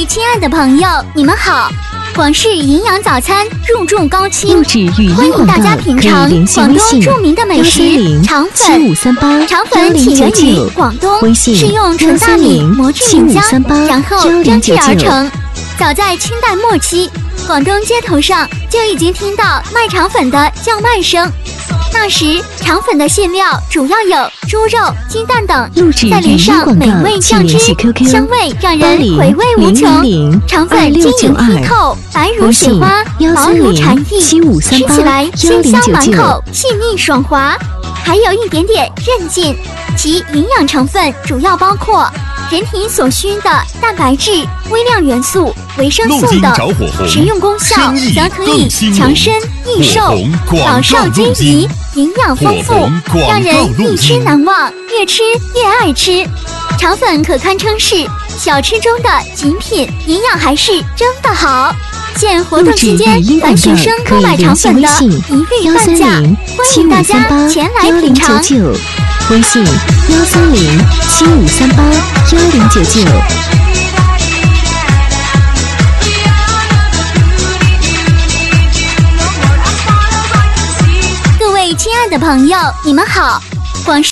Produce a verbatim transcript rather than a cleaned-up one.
位亲爱的朋友，你们好！广式营养早餐入驻高清，欢迎大家品尝广东著名的美食肠粉。肠粉起源于广东，是用纯大米磨制米浆，然后蒸制而成。早在清代末期，广东街头上就已经听到卖肠粉的叫卖声。那时肠粉的馅料主要有猪肉、鸡蛋等，再淋上美味酱汁，香味让人回味无穷。肠粉晶莹剔透，白如雪花，薄如蝉翼，吃起来鲜香满口，细腻爽滑，还有一点点韧劲。其营养成分主要包括人体所需的蛋白质、微量元素、维生素等，食用功效则可以强身益寿、老少皆宜，营养丰富，让人一吃难忘，越吃越爱吃。肠粉可堪称是小吃中的极品，营养还是真的好。现活动期间，凡学生购买肠粉的一律半价，欢迎大家前来品尝。 微信幺三零七五三八幺零九九。 各位亲爱的朋友，你们好！广式